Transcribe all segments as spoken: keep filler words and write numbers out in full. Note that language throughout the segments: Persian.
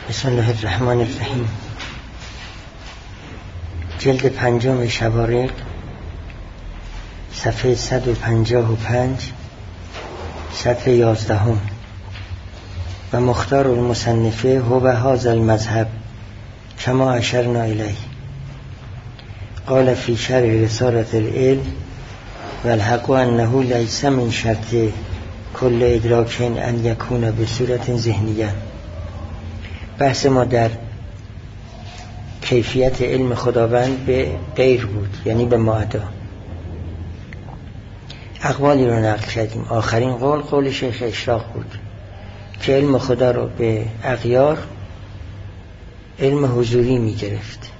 بسم الله الرحمن الرحیم. جلد پنجم شوارق، صفحه صد و پنجاه و پنج، سطر یازدهم. و مختار المصنفه هو هذا المذهب کما اشرنا الیه. قال فی شرح رسالة العلم والحق انه لیس من شرط کل ادراک ان یکون به صورت ذهنیه. بحث ما در کیفیت علم خداوند به غیر بود، یعنی به معدا. اقوالی رو نقل کردیم. آخرین قول قول شیخ اشراق بود که علم خدا رو به اغیار علم حضوری می گرفت.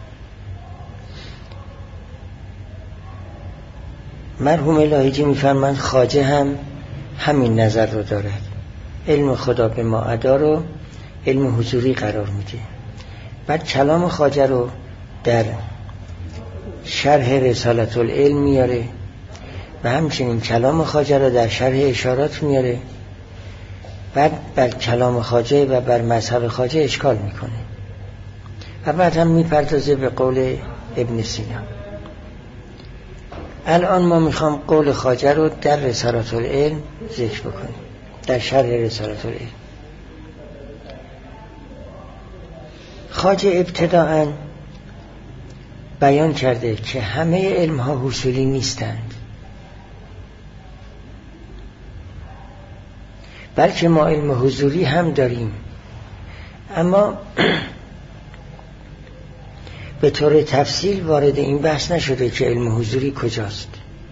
مرحوم لاهیجی می فرمند خواجه هم همین نظر رو دارد. علم خدا به معدا رو علم حضوری قرار میده. بعد کلام خواجه رو در شرح رسالة العلم میاره و همچنین کلام خواجه رو در شرح اشارات میاره. بعد بر کلام خواجه و بر مذهب خواجه اشکال میکنه و بعد هم میپردازه به قول ابن سینا. الان ما میخوام قول خواجه رو در رسالة العلم ذکر بکنیم، در شرح رسالة العلم. خواجه ابتداءً بیان کرده که همه علم ها حصولی نیستند، بلکه ما علم حضوری هم داریم، اما به طور تفصیل وارد این بحث نشده که علم حضوری کجاست.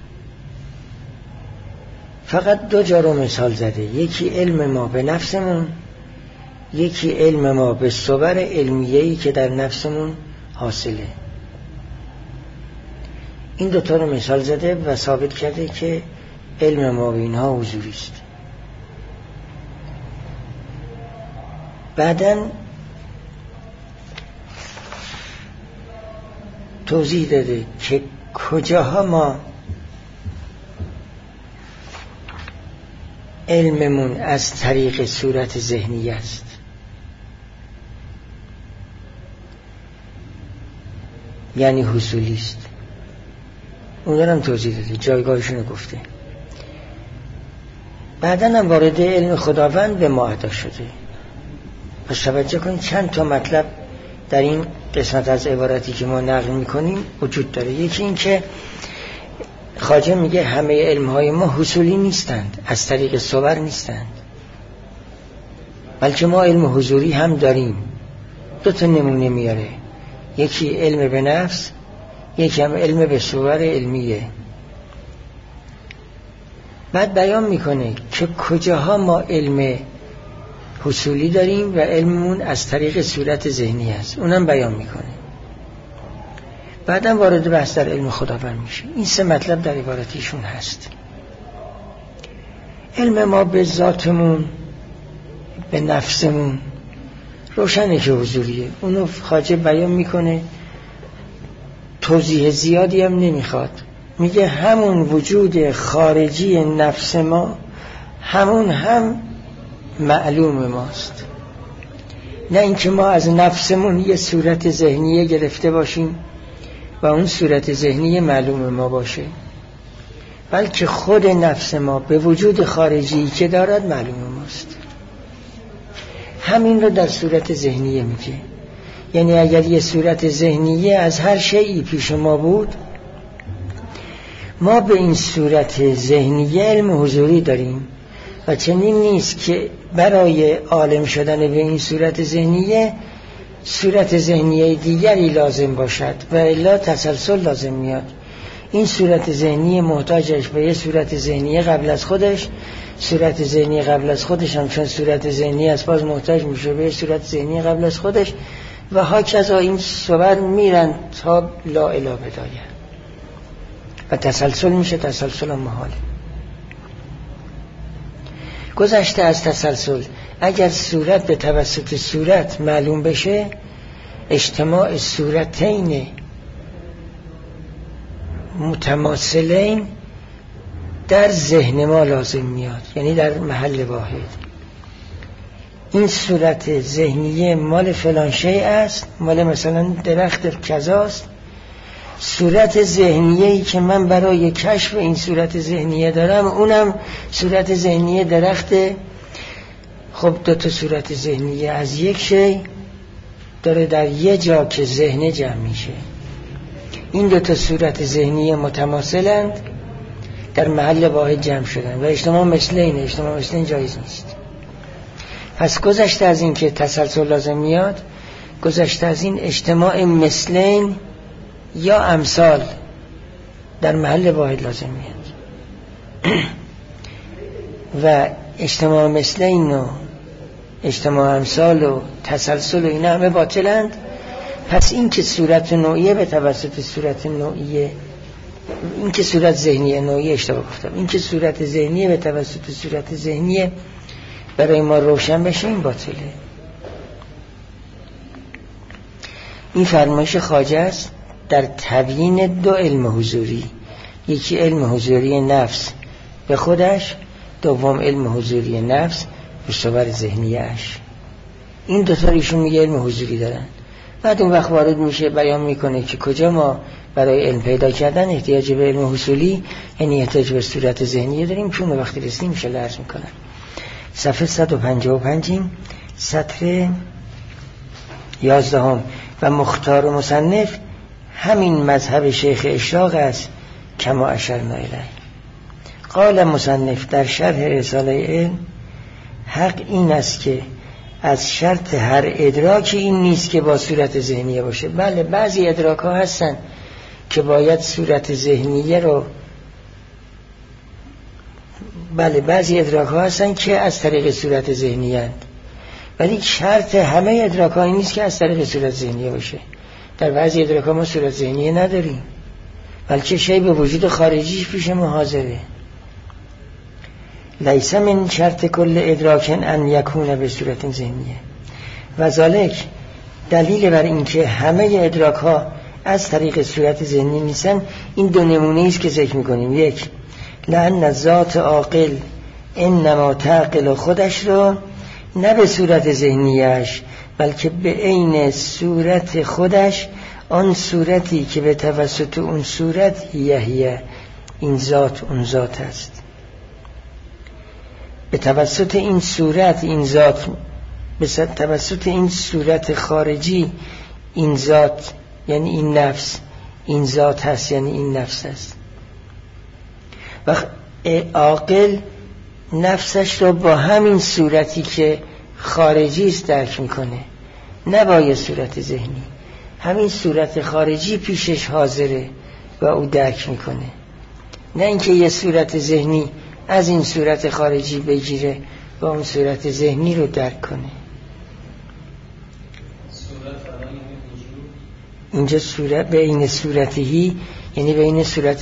فقط دو جا رو مثال زده، یکی علم ما به نفسمون، یکی علم ما به صور علمیه‌ای که در نفسمون حاصله. این دوتا رو مثال زده و ثابت کرده که علم ما به اینها حضوری است. بعداً توضیح داده که کجاها ما علممون از طریق صورت ذهنی است. یعنی حصولی است. اون دارم توضیح داده، جایگاهشون گفته. بعداً هم وارد علم خداوند به معدا شده. پس توجه کنید چند تا مطلب در این قسمت از عبارتی که ما نقل میکنیم وجود داره. یکی این که خواجه میگه همه علمهای ما حصولی نیستند، از طریق صور نیستند، بلکه ما علم حضوری هم داریم. دو تا نمونه میاره، یکی علم به نفس، یکی هم علم به صور علمیه. بعد بیان میکنه که کجاها ما علم حصولی داریم و علممون از طریق صورت ذهنی است، اونم بیان میکنه. بعدم وارد بحث در علم خداوند میشه. این سه مطلب در عبارتیشون هست. علم ما به ذاتمون، به نفسمون روشنه که حضوریه. اونو خواجه بیان میکنه، توضیح زیادی هم نمیخواد. میگه همون وجود خارجی نفس ما همون هم معلوم ماست، نه اینکه ما از نفسمون یه صورت ذهنیه گرفته باشیم و اون صورت ذهنی معلوم ما باشه، بلکه خود نفس ما به وجود خارجی که دارد معلوم ماست. همین رو در صورت ذهنیه میگه. یعنی اگر یه صورت ذهنیه از هر شیئی پیش ما بود، ما به این صورت ذهنیه علم حضوری داریم و چنین نیست که برای عالم شدن به این صورت ذهنیه صورت ذهنیه دیگری لازم باشد و الا تسلسل لازم میاد. این صورت ذهنی محتاجش به یه صورت ذهنی قبل از خودش، صورت ذهنی قبل از خودش هم چون صورت ذهنی از باز محتاج میشه به صورت ذهنی قبل از خودش و هاکذا این صور میرن تا لا اله بدایه و تسلسل میشه. تسلسل هم محاله. گذشته از تسلسل، اگر صورت به توسط صورت معلوم بشه، اجتماع صورتین متماثلین در ذهن ما لازم میاد، یعنی در محل واحد. این صورت ذهنیه مال فلان شیء است، مال مثلا درخت کذاست. صورت ذهنیه‌ای که من برای کشف این صورت ذهنیه دارم اونم صورت ذهنیه درخته. خب دو تا صورت ذهنیه از یک شی داره در یه جا که ذهن جمع میشه. این دو تا صورت ذهنیه متماثلند، در محل واحد جمع شدن و اجتماع مثلین. اجتماع مثلین جایز نیست. پس گذشته از این که تسلسل لازم میاد، گذشته از این اجتماع مثلین یا امثال در محل واحد لازم میاد و اجتماع مثلین و اجتماع امثال و تسلسل و اینا همه باطلند. پس این که صورت نوعیه به توسط صورت نوعیه، این که صورت ذهنیه نوعیه اشتباه گفتم، این که صورت ذهنیه به توسط صورت ذهنیه برای ما روشن بشه، این باطله. این فرمایش خواجه است در تبیین دو علم حضوری، یکی علم حضوری نفس به خودش، دوم علم حضوری نفس به صور ذهنیش. این دو تا ایشون میگه علم حضوری دارن. بعد اون وقت وارد میشه بیان میکنه که کجا ما برای علم پیدا کردن احتیاج به علم حصولی، یعنی احتیاج به صورت ذهنیه داریم، چون وقتی رسیدیم میشه عرض میکنن. صفحه صد و پنجاه و پنج سطر یازدهم. و مختار و مصنف همین مذهب شیخ اشراق است کما اشرنا الیه. قال مصنف در شرح رساله علم: حق این است که از شرط هر ادراک این نیست که با صورت ذهنیه باشه. بله بعضی ادراک ها هستن که باید صورت ذهنیه رو، بله بعضی ادراک ها هستن که از طریق صورت ذهنیه هستند، ولی شرط همه ادراک ها این نیست که از طریق صورت ذهنیه باشه. در بعضی ادراک ها ما صورت ذهنیه نداریم، بلکه شی به وجود خارجیش پیش ما حاضره. لیس من شرط کل ادراکن ان یکونه به صورت ذهنیه و ذالک دلیل بر این که همه ادراک ها از طریق صورت ذهنی نیستن این دو نمونه است که ذکر میکنیم. یک، لأن ذات عاقل انما تعقل خودش رو نه به صورت ذهنیش بلکه به عین صورت خودش، آن صورتی که به توسط اون صورت یهیه این ذات اون ذات است. به توسط این صورت این ذات، به توسط این صورت خارجی این ذات یعنی این نفس، این ذات هست یعنی این نفس است. و عاقل نفسش رو با همین صورتی که خارجی است درک میکنه، نه با یه صورت ذهنی. همین صورت خارجی پیشش حاضره و او درک میکنه، نه اینکه یه صورت ذهنی از این صورت خارجی بگیره و اون صورت ذهنی رو درک کنه. اینجا صورت به این صورتی یعنی به این صورت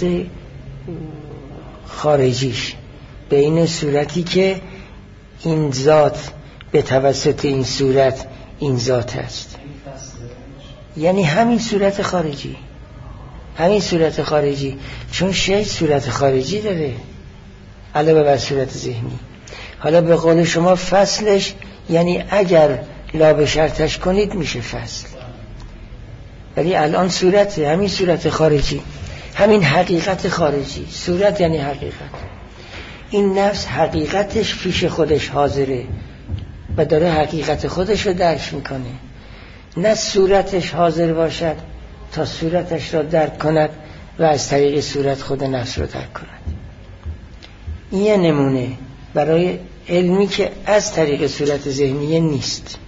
خارجیش، به این صورتی که این ذات به توسط این صورت این ذات است، یعنی همین صورت خارجی، همین صورت خارجی، چون شی صورت خارجی داره علاوه بر صورت ذهنی. حالا به قول شما فصلش یعنی اگر لا به شرطش کنید میشه فصل، ولی الان صورت، همین صورت خارجی، همین حقیقت خارجی. صورت یعنی حقیقت. این نفس حقیقتش پیش خودش حاضره و داره حقیقت خودش رو درک میکنه، نه صورتش حاضر باشد تا صورتش را درک کند و از طریق صورت خود نفس رو درک کند. این یه نمونه برای علمی که از طریق صورت ذهنیه نیست.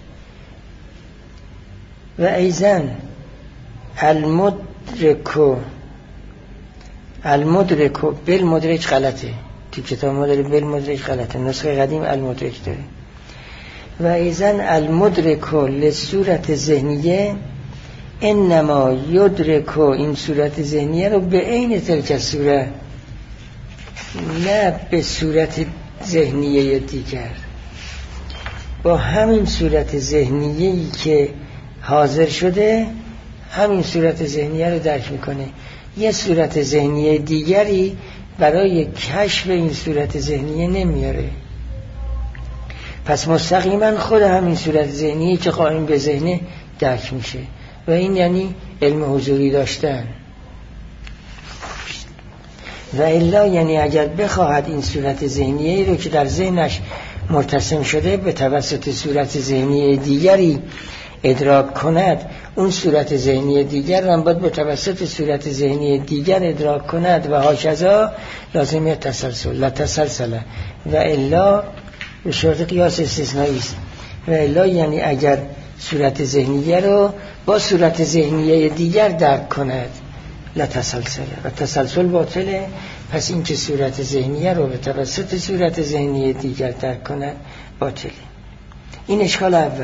و ایزن المدرکو المدرکو بالمدرک غلطه، تو کتاب ما داره بالمدرک غلطه، نسخه قدیم المدرک داره. و ایزن المدرکو لصورت ذهنیه انما یدرکو، این صورت ذهنیه رو به عین تلک صورت، نه به صورت ذهنیه دیگر، با همین صورت ذهنیه‌ای که حاضر شده همین صورت ذهنیه رو درک میکنه. یه صورت ذهنیه دیگری برای کشف این صورت ذهنیه نمیاره. پس مستقیما خود همین صورت ذهنی که قائم به ذهنه درک میشه و این یعنی علم حضوری داشتن. و الا یعنی اگر بخواهد این صورت ذهنیه رو که در ذهنش مرتسم شده به توسط صورت ذهنی دیگری ادراک کند، اون صورت ذهنی دیگر را باید به توسط صورت ذهنی دیگر ادراک کند و هاکذا لازمه تسلسل لا تسلسل و الا به شرط قیاس استثنایی است. و الا یعنی اگر صورت ذهنیه رو با صورت ذهنیه دیگر درک کند لا تسلسل و تسلسل باطله. پس این که صورت ذهنیه رو به توسط صورت ذهنی دیگر درک کند باطله. این اشکال اول.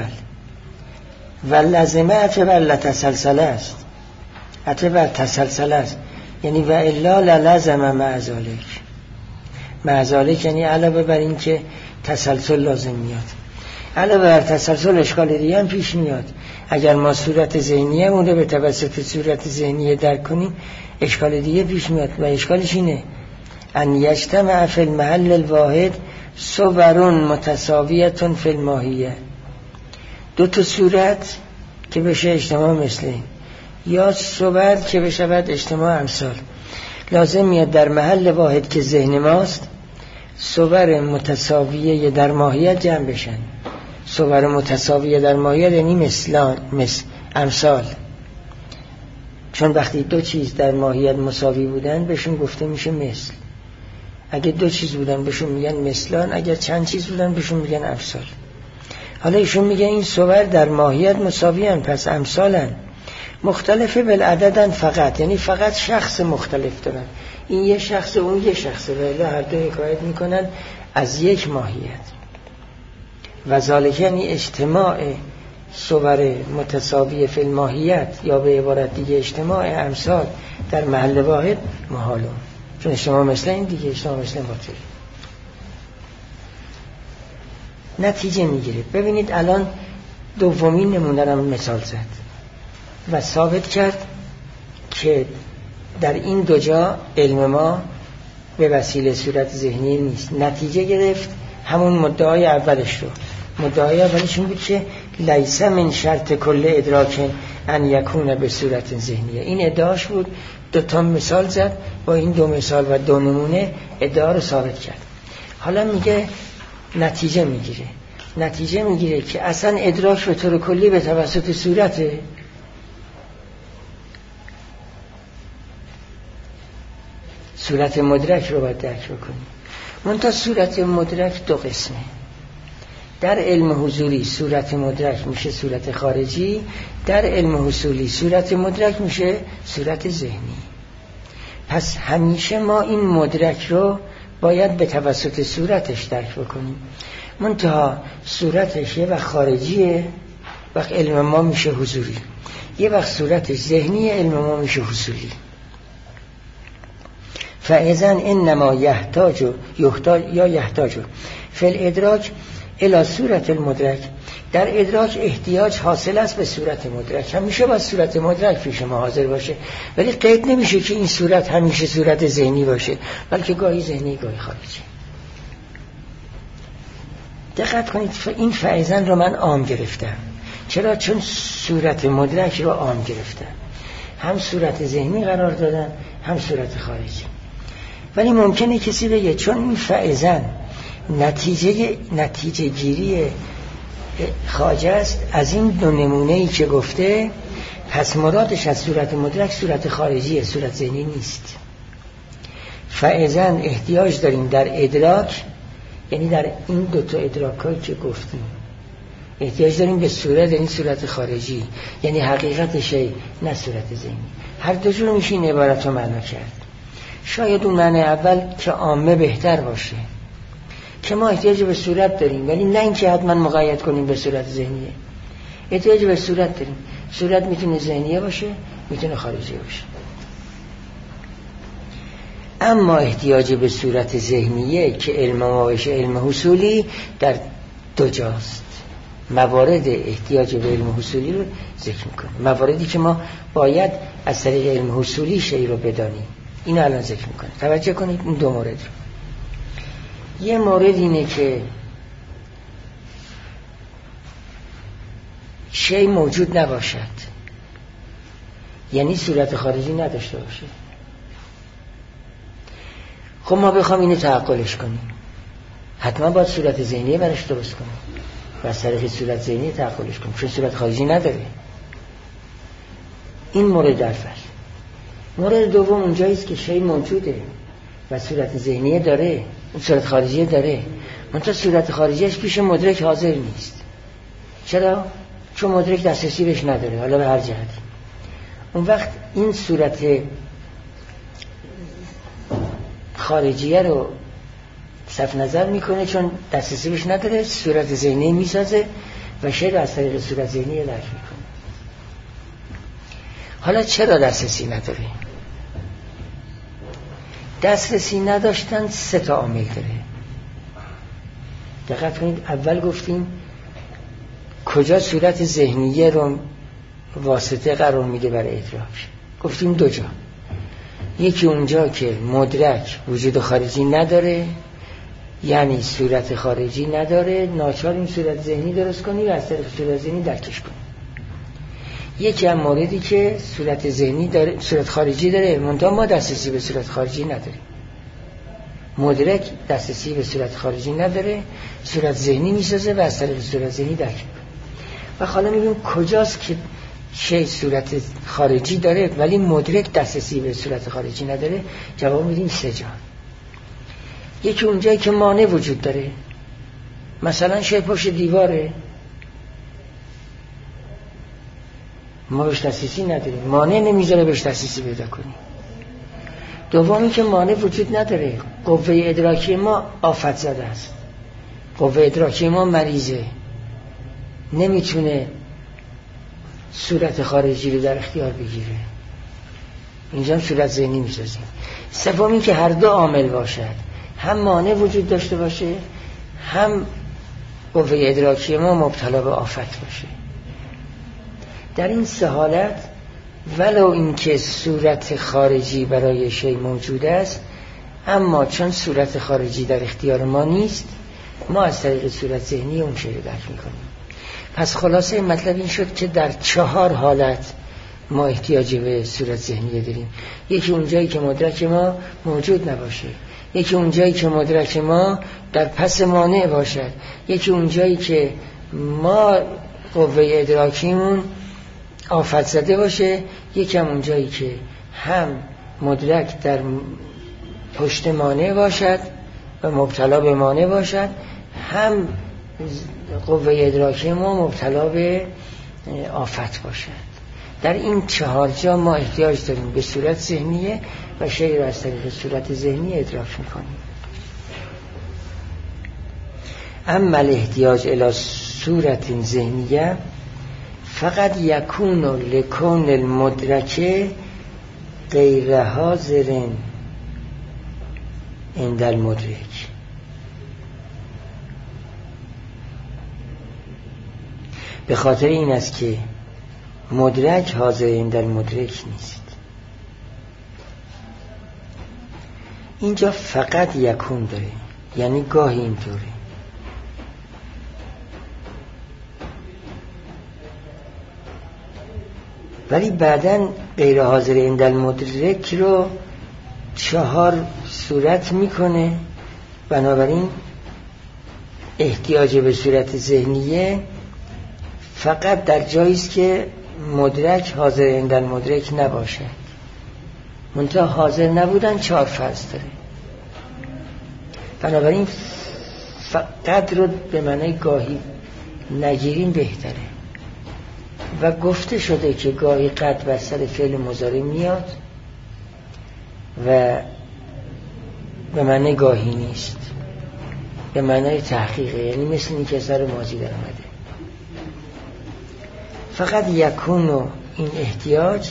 و لازمه عطف بر لتسلسل است، عطف بر تسلسل است، یعنی و الا للزم مع ذالک. مع ذالک یعنی علاوه بر این که تسلسل لازم میاد، علاوه بر تسلسل اشکال دیگه هم پیش میاد. اگر ما صورت ذهنیه مون رو به توسط صورت ذهنیه درک کنیم اشکال دیگه پیش میاد و اشکالش اینه ان یجتمع فی المحل الواحد صور متساویه فی الماهیه. دو تا صورت که بشه اجتماع مثل این، یا صور که بشود اجتماع امثال. لازم میاد در محل واحد که ذهن ماست صور متساویه در ماهیت جمع بشن. صور متساویه در ماهیت یعنی مثلان، مثل امثال. چون وقتی دو چیز در ماهیت مساوی بودن بهشون گفته میشه مثل. اگه دو چیز بودن بهشون میگن مثلان، اگر چند چیز بودن بهشون میگن امثال. حالا ایشون میگه این صور در ماهیت مساوی هن، پس امثالن. مختلفه بالعددن فقط، یعنی فقط شخص مختلف دارن. این یه شخص اون یه شخصه ولی هر دو حکایت میکنن از یک ماهیت. و ذالک یعنی اجتماع صور متساوی فی الماهیت یا به عبارت دیگه اجتماع امثال در محل واحد محالون. چون اجتماع مثل این دیگه اجتماع مثل باطل. نتیجه میگیره. ببینید الان دومین نمونه رو مثال زد و ثابت کرد که در این دو جا علم ما به وسیله صورت ذهنی نیست. نتیجه گرفت همون مدعای اولش رو. مدعای اولش این بود که لیس من شرط کل ادراک ان یکون به صورت ذهنیه. این ادعاش بود. دو تا مثال زد، با این دو مثال و دو نمونه ادعا رو ثابت کرد. حالا میگه نتیجه میگیره. نتیجه میگیره که اصلا ادراک به طور کلی به توسط صورته. صورت مدرک رو باید درک بکنیم. منتها صورت مدرک دو قسمه. در علم حضوری صورت مدرک میشه صورت خارجی، در علم حصولی صورت مدرک میشه صورت ذهنی. پس همیشه ما این مدرک رو باید به توسط صورتش درک بکنیم. منتها صورتش یه وقت خارجیه، وقت علم ما میشه حضوری، یه وقت صورتش ذهنی، علم ما میشه حصولی. فاذن انما یحتاج یحتاج یا یحتاج فی الادراک الی صورت المدرک. در ادراک احتیاج حاصل است به صورت مدرک. همیشه باید صورت مدرک پیش ما حاضر باشه، ولی قید نمیشه که این صورت همیشه صورت ذهنی باشه، بلکه گاهی ذهنی گاهی خارجی. دقت کنید، این فائزن رو من عام گرفتم. چرا؟ چون صورت مدرک رو عام گرفتم، هم صورت ذهنی قرار دادم هم صورت خارجی. ولی ممکنه کسی بگه چون این فائزن نتیجه نتیجه گیری خواجه است از این دو نمونه‌ای که گفته، پس مرادش از صورت مدرک صورت خارجیه، صورت ذهنی نیست. فائزن احتیاج داریم در ادراک، یعنی در این دو تا ادراکایی که گفتیم احتیاج داریم به صورت، یعنی صورت خارجی، یعنی حقیقتشه نه صورت ذهنی. هر دو جور میشه این عبارت رو معنا کرد. شاید اون معنی اول که عامه بهتر باشه، که ما احتیاج به صورت داریم، ولی نه اینکه حتما مقید کنیم به صورت ذهنیه. احتیاج به صورت داریم. صورت میتونه ذهنیه باشه، میتونه خارجی باشه. اما احتیاج به صورت ذهنیه که علم ما بشه علم حصولی در دو جاست. موارد احتیاج به علم حصولی رو ذکر میکنیم، مواردی که ما باید از طریق علم حصولی شیء رو بدانیم. این الان ذکر میکنیم. توجه کنید این دو مورد رو. یه مورد اینه که شی موجود نباشد، یعنی صورت خارجی نداشته باشه. خب ما بخوام اینو تعقلش کنیم، حتما باید صورت ذهنی برش درست کنیم و از طریق صورت ذهنی تعقلش کنیم، چون صورت خارجی نداره. این مورد اول. مورد دوم اونجاییست که شی موجوده و صورت ذهنی داره، صورت خارجی داره، منتها صورت خارجیش پیش مدرک حاضر نیست. چرا؟ چون مدرک دسترسی بهش نداره، حالا به هر جهتی. اون وقت این صورت خارجیه رو صرف نظر میکنه، چون دسترسی بهش نداره، صورت ذهنی میسازه و شی رو از طریق صورت ذهنی درک میکنه. حالا چرا دسترسی نداره؟ دسترسی نداشتن سه تا عامل داره. دقت کنید، اول گفتیم کجا صورت ذهنیه رو واسطه قرار میده برای ادراک. گفتیم دو جا، یکی اونجا که مدرک وجود خارجی نداره، یعنی صورت خارجی نداره، ناچار این صورت ذهنی درست کنی و از طریق صورت ذهنی درکش کنی. یکی هم موردی که صورت ذهنی داره، صورت خارجی داره، منتها ما دسترسی به صورت خارجی نداریم. مدرک دسترسی به صورت خارجی نداره، صورت ذهنی میسازه و از طریق صورت ذهنی درک میکنه. و حالا میگیم کجاست که شی صورت خارجی داره ولی مدرک دسترسی به صورت خارجی نداره؟ جواب میدیم سه جا. یکی اونجایی که مانع وجود داره، مثلا شی پشت دیواره، ما بهش دسترسی نداریم، مانع نمیذاره بهش دسترسی پیدا کنیم. دومی که مانع وجود نداره، قوه ادراکی ما آفت زده است، قوه ادراکی ما مریضه، نمیتونه صورت خارجی رو در اختیار بگیره، اینجا هم صورت ذهنی میسازیم. سومی که هر دو عامل باشد، هم مانع وجود داشته باشه، هم قوه ادراکی ما مبتلا به آفت باشه. در این سه حالت ولو اینکه صورت خارجی برای شی موجود است، اما چون صورت خارجی در اختیار ما نیست، ما از طریق صورت ذهنی اون شی رو درک میکنیم. پس خلاصه مطلب این شد که در چهار حالت ما احتیاج به صورت ذهنی داریم. یکی اونجایی که مدرک ما موجود نباشه، یکی اونجایی که مدرک ما در پس مانع باشد، یکی اونجایی که ما قوه ادراکیمون آفت زده باشه، یکی هم اونجایی که هم مدرک در پشت مانع باشد و مبتلا به مانع باشد، هم قوه ادراکی ما مبتلا به آفت باشد. در این چهار جا ما احتیاج داریم به صورت ذهنیه و شی را از طریق صورت ذهنی ادراک میکنیم. اما الاحتیاج الی صورت ذهنیه فقط یکون لکون المدرک غیر حاضر عند المدرک. به خاطر این است که مدرک حاضر عند المدرک نیست. اینجا فقط یکون داره، یعنی گاهی اینطوره. ولی بعداً غیر حاضر عند المدرک رو چهار صورت میکنه. بنابراین احتیاج به صورت ذهنیه فقط در جاییست که مدرک حاضر عند المدرک نباشه. منتها حاضر نبودن چهار فرض داره. بنابراین فقط رو به معنی گاهی نگیریم بهتره. و گفته شده که گاهی قد بر سر فعل مضارع میاد و به معنی گاهی نیست، به معنی تحقیقه، یعنی مثل این که سر ماضی در آمده. فقط یکون و این احتیاج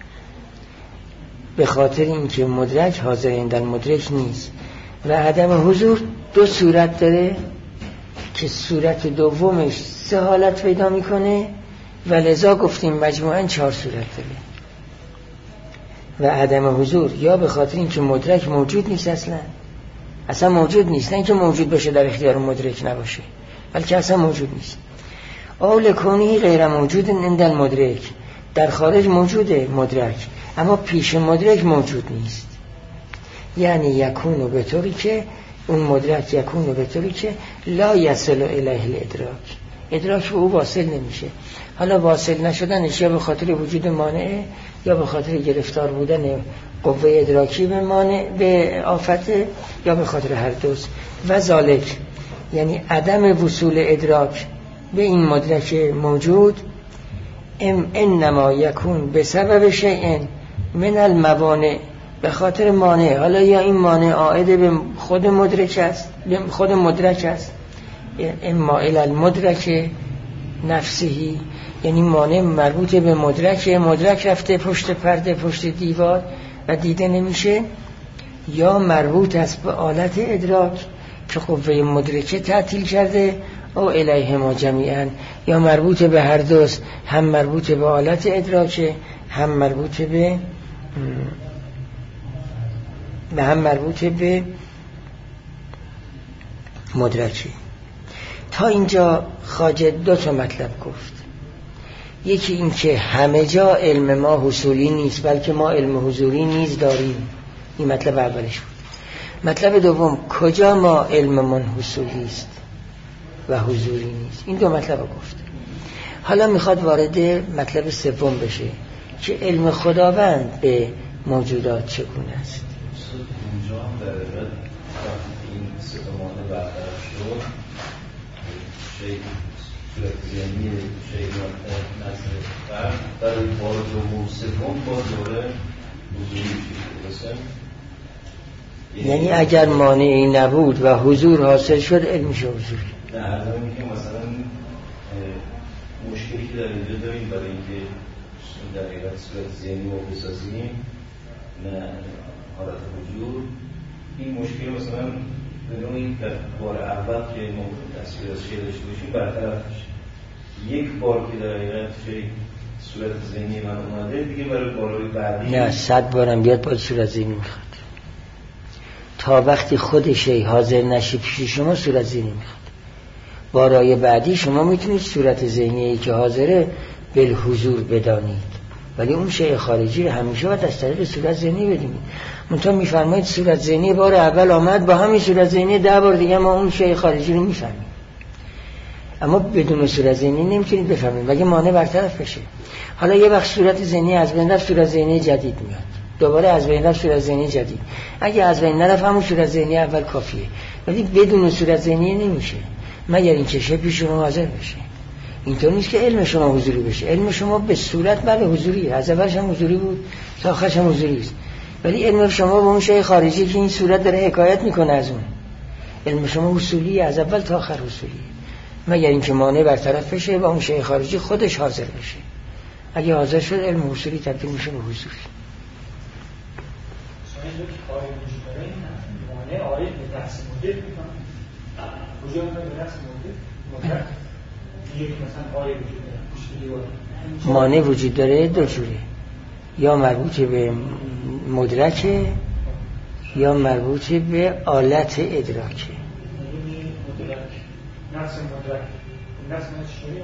به خاطر اینکه مدرک حاضر عند المدرک نیست و عدم حضور دو صورت داره که صورت دومش سه حالت پیدا میکنه و لذا گفتیم مجموعاً چهار صورت داره. و عدم حضور یا به خاطر اینکه مدرک موجود نیست، اصلا اصلا موجود نیست، نه اینکه موجود باشه در اختیار مدرک نباشه، بلکه اصلا موجود نیست. اول کونی غیر موجود عند المدرک، در خارج موجوده مدرک، اما پیش مدرک موجود نیست. یعنی یکونو به طوری که اون مدرک یکونو به طوری که لا یصل الیه الادراک، ادراک به او واصل نمیشه. حالا واصل نشدنش یا به خاطر وجود مانع یا به خاطر گرفتار بودن قوه ادراکی به مانع به آفت یا به خاطر هر دوست. و ذالک یعنی عدم وصول ادراک به این مدرک موجود ام انما یکون به سبب شیء من الموانع، به خاطر مانع. حالا یا این مانع عائد به خود مدرک است، به خود مدرک است، اما الی المدرک نفسهی، یعنی مانع مربوط به مدرک، مدرک رفته پشت پرده پشت دیوار و دیده نمیشه، یا مربوط است به آلت ادراک که قوه مدرکه تعطیل کرده او الیه ما جمیعا، یا مربوط به هر دوست، هم مربوط به آلت ادراکه هم مربوط به به هم مربوط به مدرکی. تا اینجا خواجه دو تا مطلب گفت. یکی این که همه جا علم ما حصولی نیست بلکه ما علم حضوری نیز داریم، این مطلب اولش بود. مطلب دوم کجا ما علم من حصولی است و حضوری نیست. این دو مطلب گفت. حالا میخواد وارد مطلب سوم بشه که علم خداوند به موجودات چگونه است. اونجا هم در حقیقت این ستمانه برطرف شد، شیء صورت ذهنی شیء نظر فرد برای بار دوم سوم با دوره حضوری شد. یعنی اگر مانعی نبود و حضور حاصل شد علم میشه حضوری. نه ارزم میگه مثلا مشکلی که در اینجا داریم برای اینکه در حقیقت صورت ذهنی رو بسازیم نه حالت حضور، این مشکل مثلا به نوعی در بار اول که ما تصویر از شیء داشته باشیم برطرف میشه. یک بار که در حقیقت شیء صورت ذهنی من اومده دیگه برای بارهای بعدی نه صد بارم بیاد باید صورت ذهنی میخواد. تا وقتی خود شیء حاضر نشه پیش شما صورت ذهنی میخواد. بارهای بعدی شما میتونید صورت ذهنی که حاضره بالحضور بدانید، ولی اون شیء خارجی رو همیشه باید از طریق صورت ذهنی بدونید. منتها میفرمایید صورت ذهنی بار اول آمد، با همین صورت ذهنی ده بار دیگه ما اون شیء خارجی رو میفهمیم، اما بدون صورت ذهنی نمیتونید بفهمید مگه مانع برطرف بشه. حالا یه وقت صورت ذهنی از بین رفت، صورت ذهنی جدید میاد، دوباره از بین رفت صورت ذهنی جدید. اگه از بین نرفت همون صورت ذهنی اول کافیه، ولی بدون صورت ذهنی نمیشه مگر اینکه شیء پیش شما حاضر بشه. اینطور نیست که علم شما حضوری بشه. علم شما به صورت بله حضوری، از اولش هم حضوری بود تا آخرش هم حضوری است، ولی علم شما با اون شیء خارجی که این صورت داره حکایت میکنه از اون، علم شما اصولی از اول تا آخر اصولی، مگر اینکه مانع برطرف بشه و اون شیء خارجی خودش حاضر بشه. اگه حاضر شد علم اصولی تبدیل میشه به حضوری. مانع عارض به بحث مدل میکنه، کجا میکنه به بحث مدل مدل یک مثلا آیه وجود داره پشت دیوار. مانع وجود داره دو جوره، یا مربوط به مدرکه یا مربوط به آلت ادراکه. مدرک نفس مدرک نفس من چطوری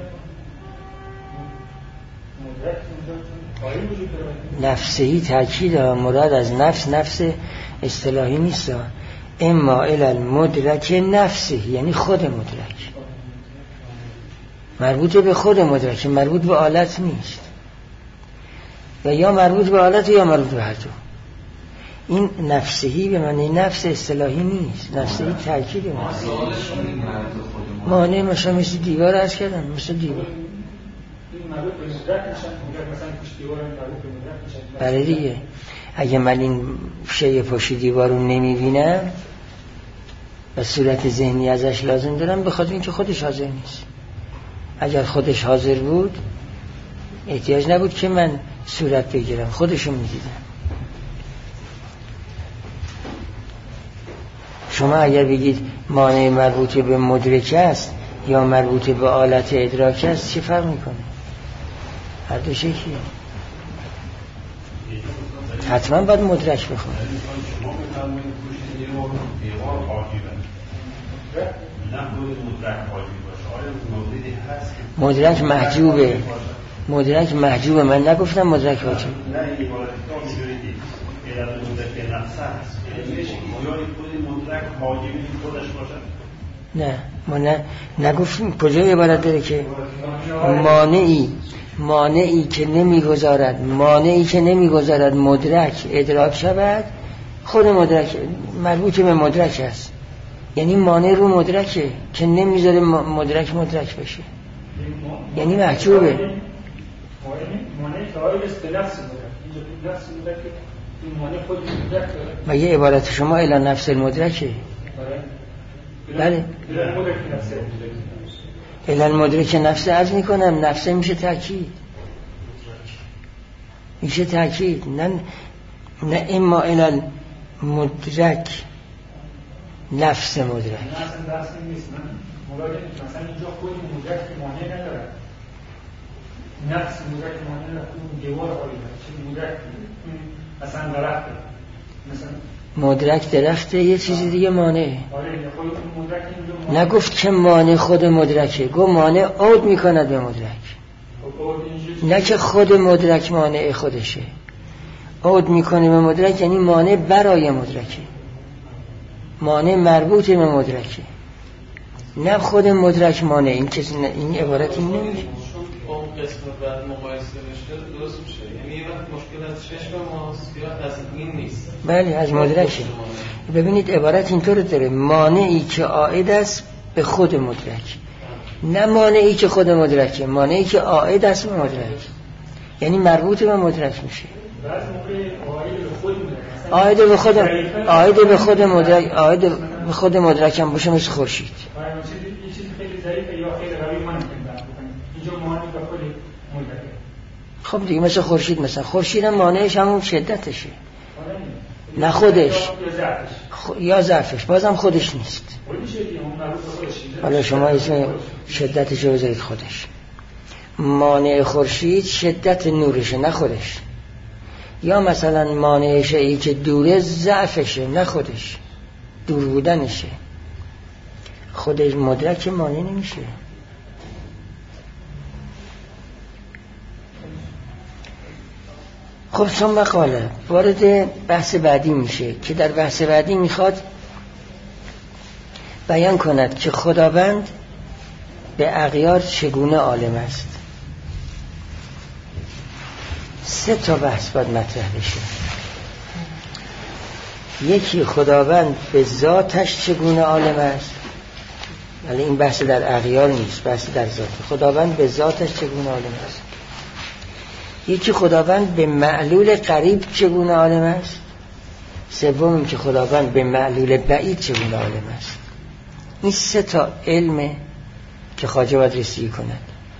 مدرک آیه وجود داره. نفسهی تاکید مراد از نفس نفس اصطلاحی نیست، اما الی المدرک نفسه، یعنی خود مدرک، مربوط به خود مدرک، مربوط به آلت نیست، و یا مربوط به آلت یا مربوط به هر دو. این نفسهی به معنی نفس اصطلاحی نیست، نفسهی تاکید معنی. معنی مثلا مثل دیوار عرض کردم، مثل دیوار این مربوط به مدرک میشن، مثلا پشت دیوار مربوط به مدرک میشن. بله دیگه، اگه من این شیء پشت دیوار رو نمیبینم و صورت ذهنی ازش لازم دارم، به خاطر اینکه خودش حاضر نیست. اگر خودش حاضر بود احتیاج نبود که من صورت بگیرم، خودشو میدیدم. شما اگر بگید مانع مربوط به مدرک است یا مربوط به آلت ادراک است چه فرق میکنه؟ هر دو شکلیه. حتما باید مدرک بخونه. شما بفرمایید پشت دیوار دیوار حاجبه، نه بود مدرک حاجب باشه، مدرک محجوبه، مدرک محجوبه. من نگفتم مدرک واجب. نه این عبارت تا می‌ذارید علت مدرک نفس هست، یعنی مویای خود مدرک حاجبی خودش باشه. نه ما نه نگفتیم. کجا عبارت داره که مانعی مانعی که نمیگذارد مانعی که نمیگذارد مدرک ادراک شود، خود مدرک مربوط به مدرک است. یعنی مانع رو مدرکه که نمیذاره مدرک مدرک بشه، یعنی محجوبه. مانع قائل است به نفس مدرک. اینجا نفس مدرک این مانع خود مدرک داره. و یه عبارت شما الی نفس المدرکه. بله الی المدرک نفسه عرض میکنم. نفسه میشه تأکید، میشه تأکید. نه نه اما الی المدرک نفس مدرک. نه اصلا درست نیست. من مراجعه مثلا اینجا خود مدرک مانع نداره، نفس مدرک مانع نداره. اون دیوار حالی چه مدرک مثلا درخته، مثلا مدرک درخته، یه چیزی دیگه مانع. نگفت که مانع خود مدرکه، گفت مانع عود میکند به مدرک. نه که خود مدرک مانع خودشه، عود میکنه به مدرک، یعنی مانع برای مدرکه، مانع مربوط به مدرکه، نه خود مدرک مانع. این کسی این عبارت این نمیشه. اون قسم بعد مقایسه بشه درست میشه. یعنی وقت مشکل از چشم ماست یا از این نیست. بله از مدرکه. ببینید عبارت اینطور داره، مانعی که عائد است به خود مدرک، نه مانعی که خود مدرکه، مانعی که عائد است به مدرک، یعنی مربوط به مدرک میشه. بعضی موقع عائد به خود مدرک، عائد به خود عائد به خود مدرک، عائد به خود مدرک هم باشه مثل خورشید. این چیز خیلی ضعیفه یا خیلی قوی من نمی‌کنم. اینجا مانع به خود مدرک. خب دیگه مثل خورشید، مثلا خورشید هم مانعش همون شدتشه، نه خودش خ... یا ضعفش، بازم خودش نیست. حالا شما اسم شدتش رو بذارید خودش. مانع خورشید شدت نورشه، نه خودش. یا مثلا مانعش ای که دوره ضعفشه، نه خودش، دور بودنشه. خودش مدرک مانع نمیشه. خب ثم قاله، وارد بحث بعدی میشه که در بحث بعدی میخواد بیان کند که خداوند به اغیار چگونه عالم است. سه تا بحث باید مطرح بشه. یکی خداوند به ذاتش چگونه عالم است، ولی این بحث در اغیار نیست، بحث در ذات. خداوند به ذاتش چگونه عالم است. یکی خداوند به معلول قریب چگونه عالم است. سوم که خداوند به معلول بعید چگونه عالم است. این سه تا علمه که خواجه باید رسیدگی کند.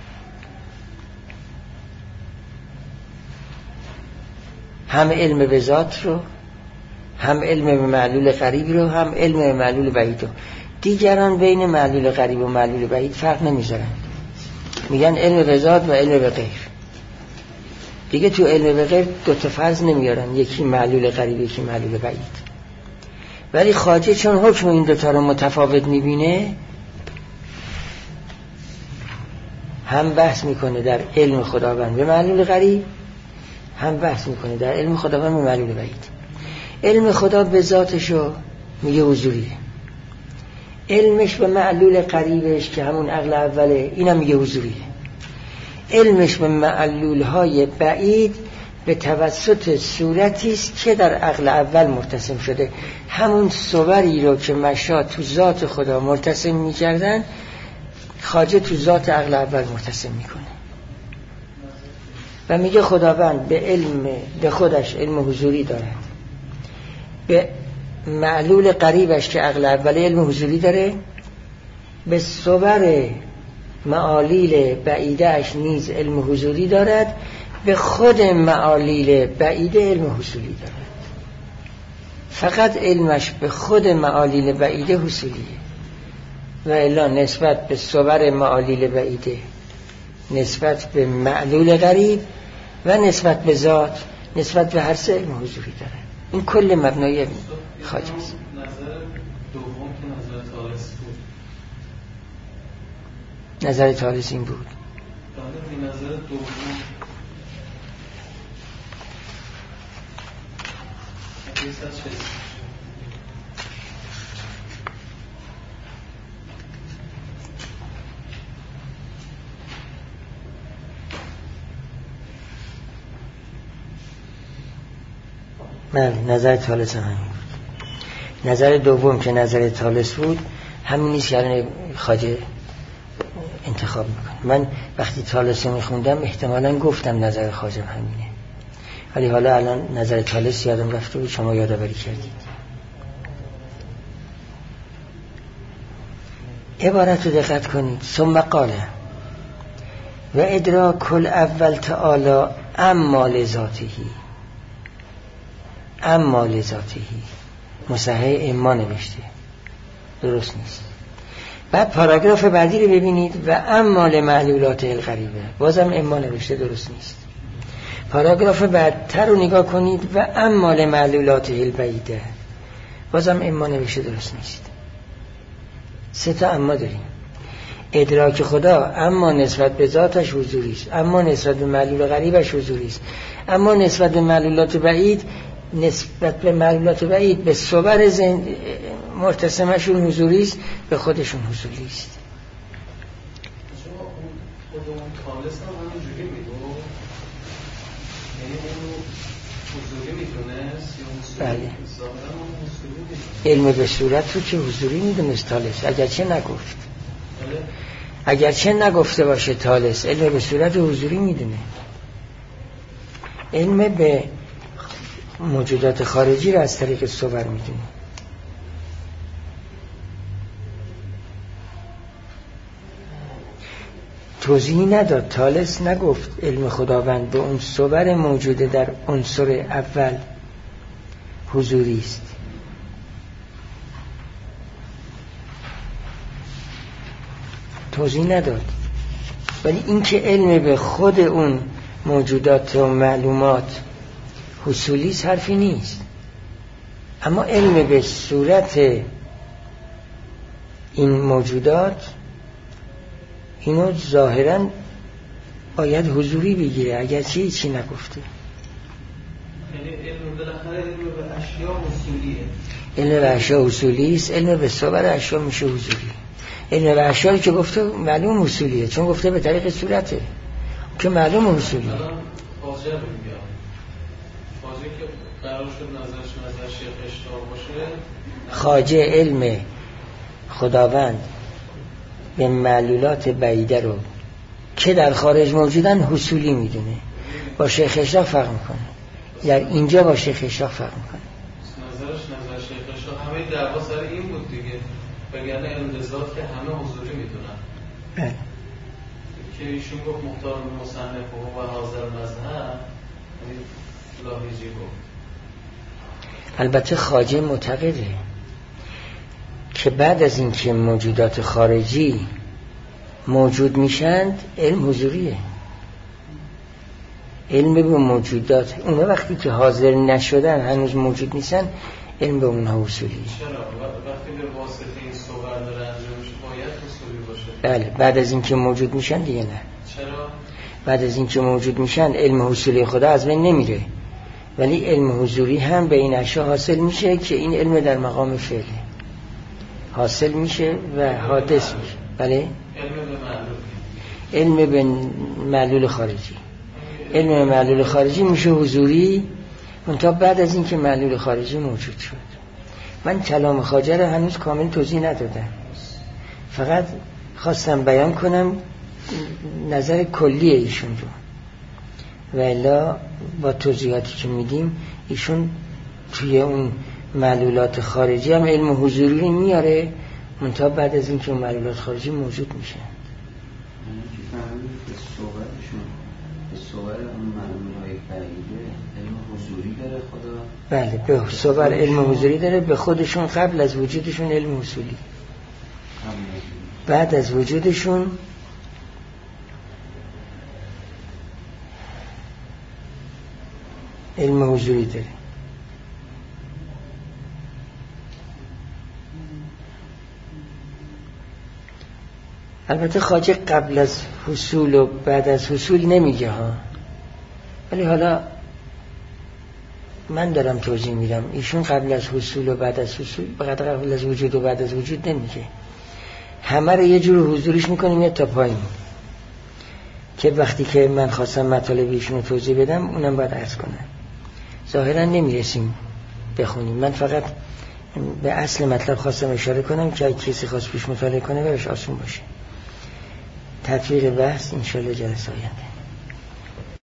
هم علم به ذات رو، هم علم به معلول قریب رو، هم علم به معلول بعید رو. دیگران بین معلول قریب و معلول بعید فرق نمیذارن، میگن علم به ذات و علم به غیر. دیگه تو علم به غیر دو تا فرض نمیارن، یکی معلول قریب یکی معلول بعید. ولی خواجه چون حکم این دو تا رو متفاوت میبینه، هم بحث میکنه در علم خداوند به معلول قریب، هم بحث میکنه در علم خداوند به معلول بعید. علم خدا به ذاتشو میگه حضوریه، علمش به معلول قریبش که همون عقل اوله اینم میگه حضوریه. علمش به معلولهای بعید به توسط صورتی است که در عقل اول مرتسم شده. همون صوری رو که مشا تو ذات خدا مرتسم میکردن، خواجه تو ذات عقل اول مرتسم میکنه و میگه خداوند به علم به خودش علم حضوری دارد، به معلول قریبش که عقل اول علم حضوری داره، به صور معالیل بعیدهش نیز علم حضوری دارد، به خود معالیل بعیده علم حضوری دارد. فقط علمش به خود معالیل بعیده حصولیه و الا نسبت به صور معالیل بعیده، نسبت به معلول قریب و نسبت به ذات، نسبت به هر سه علم حضوری داره. این کل مبنای خواجه است. نظر دوم که نظر تالس بود، نظر طالس این بود. بله، نظر دوم من نظر طالس هم همین بود. نظر دوم که نظر طالس بود همین نیست که الان خواجه انتخاب میکنه. من وقتی طالس رو میخوندم احتمالاً گفتم نظر خواجه همینه، ولی حالا الان نظر طالس یادم رفته بود، شما یادآوری کردید. عبارت رو دقت کنید. ثم قاله و ادراک الاول تعالی اما لذاته اما لذاته مصحح اما نوشته، درست نیست. بعد پاراگراف بعدی رو ببینید و اما لمعلولات الغریبه، بازم اما نوشته، درست نیست. پاراگراف بعدتر رو نگاه کنید و اما لمعلولات البعیده، بازم اما نوشته، درست نیست. سه تا اما داریم. ادراک خدا اما نسبت به ذاتش حضوری است، اما نسبت به معلول غریبش حضوری است، اما نسبت به معلولات بعید نسبت به معلولات بعید به صور زند... مرتسمشون حضوری است، به خودشون حضوری است. شما خودمون طالس هم همینجوری میگو، یعنی اون حضوری میدونست یا بله. علم به صورت رو که حضوری میدونست طالس، اگرچه نگفت. بله. اگرچه نگفته باشه طالس، علم به صورت حضوری میدونه. علم به موجودات خارجی رو از طریق صور میدونه. توضیحی نداد. طالس نگفت علم خداوند به اون صور موجوده در عنصر اول حضوری است. توضیح نداد. ولی این که علم به خود اون موجودات و معلومات حصولی حرفی نیست. اما علم به صورت این موجودات اینو ظاهراً باید حضوری بگیره، اگرچه هیچی نگفته. یعنی علم بالاخره علم به اشیاء حصولیه. علم به اشیاء حصولی است. علم به صور اشیاء میشه حضوری. علم به اشیاء که گفته معلوم حصولیه، چون گفته به طریق صورته که معلوم حصولیه. الان خواجه رو میگم، خواجه که قرار شد نظرش نظر شیخ اشتار باشه، خواجه علم خداوند به معلولات بعیده رو که در خارج موجودن حصولی میدونه. با شیخ اشتار فرق میکنه، در اینجا با شیخ اشتار فرق میکنه. نظرش نظر شیخ اشتار همه دعوا سر این بود دیگه، بگرنه علم ذات که همه حضوری میدونن. بله. که ایشون گفت مختار مصنف و حاضر مذهب، یعنی لاهیجی گفت. البته خواجه معتقده که بعد از اینکه موجودات خارجی موجود میشند علم حضوریه. علم به موجودات اونها وقتی که حاضر نشدن، هنوز موجود نیستن، علم به اونها حصولیه. چرا؟ وقتی به واسطه این صور داره انجام میشه باید حصولی باشه. بله، بعد از اینکه موجود میشن دیگه نه. چرا؟ بعد از اینکه موجود میشن علم حصولی خدا از بین نمیره، ولی علم حضوری هم به این اشیا حاصل میشه که این علم در مقام فعله حاصل میشه و حادث میشه. بله، علم به معلول خارجی. علم به معلول خارجی میشه حضوری، منتها بعد از اینکه معلول خارجی موجود شد. من کلام خواجه رو هنوز کامل توضیح ندادم، فقط خواستم بیان کنم نظر کلی ایشون رو، و الا با توضیحاتی که میدیم ایشون توی اون معلولات خارجی هم علم حضوری میاره، منتها بعد از اینکه اون معلولات خارجی موجود میشه. به صورتشون، به صور اون معلولهای بعیده علم حضوری داره خدا؟ بله، به صور علم حضوری داره، به خودشون قبل از وجودشون علم حصولی، بعد از وجودشون علم حضوری داره. البته خواجه قبل از حصول و بعد از حصول نمیگه ها، ولی حالا من دارم توضیح میدم. ایشون قبل از حصول و بعد از حصول، فقط قبل از وجود و بعد از وجود نمیگه، همه رو یه جور حضورش میکنیم میاد تا پایین، که وقتی که من خواستم مطالب ایشون رو توضیح بدم اونم باید عرض کنم. ظاهرا نمیرسیم بخونیم، من فقط به اصل مطلب خواستم اشاره کنم که کسی خواست پیش مطالعه کنه برش آسون باشه. تطبیق بحث انشالله جلسه آینده.